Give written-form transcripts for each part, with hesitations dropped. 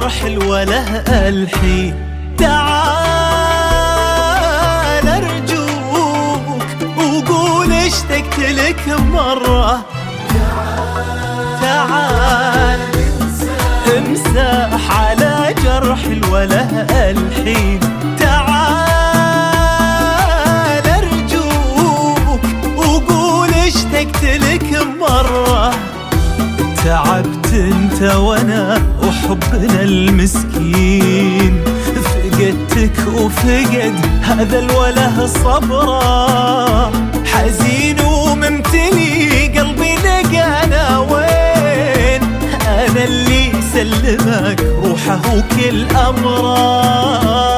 جرح الوله الحين. تعال أرجوك وقول اشتقت لك مرة. تعال امسح على جرح الوله الحين. تعال أرجوك وقول اشتقت لك مرة. تعبت انت وانا وحبنا المسكين، فقدتك وفقد هذا الوله صبره. حزين وممتلي قلبي لقانا وين، انا اللي سلمك روحه وكل امره.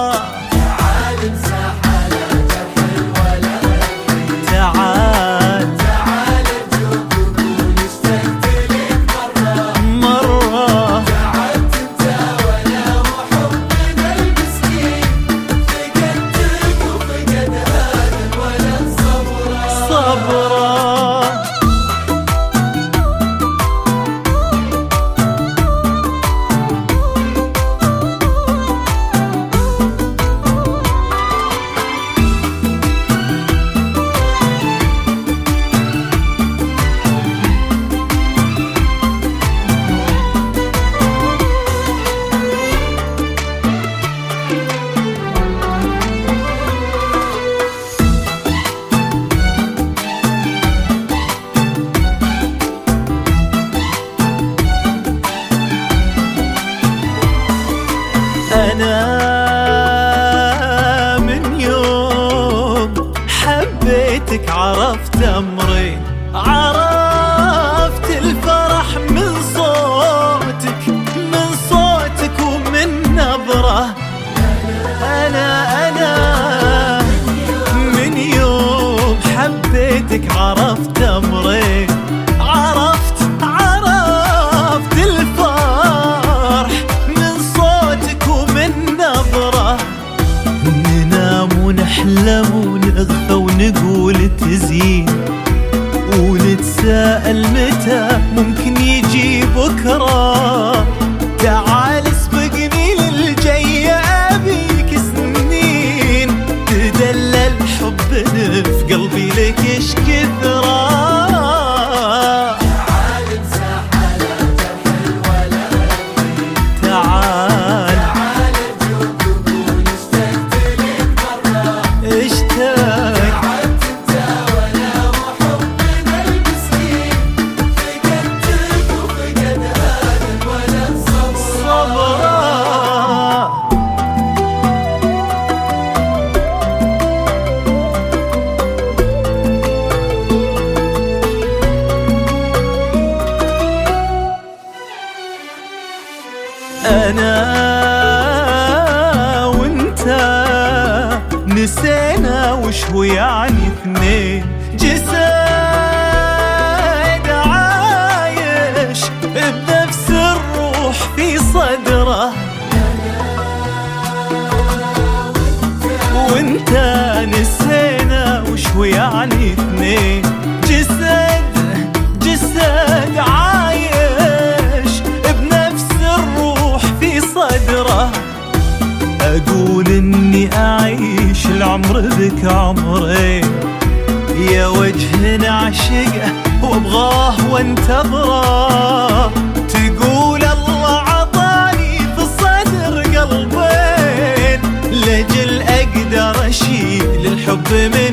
أنا من يوم حبيتك عرفت أمري، عرفت الفرح من صوتك، من صوتك ومن نبرة. أنا من يوم حبيتك عرفت أمري، عرفت الفرح من صوتك ومن نبرة. ننام ونحلم ونغفى ونقول تزين، ونتساءل متى ممكن يجي بكرة. تعال اسبقني للجاي أبيك سنين، تدلل حبنا في قلبي لك ايش كثره. أنا وانت نسينا وش هو يعني اثنين، جسد عايش بنفس الروح في صدره. وانت نسينا وش هو يعني اثنين، جسد عايش بنفس الروح في صدره. أقول إني أعيش العمر بك عمري، يا وجه نعشقه وأبغاه وانتظره. تقول الله عطاني في الصدر قلبين، لجل أقدر أشيل الحب من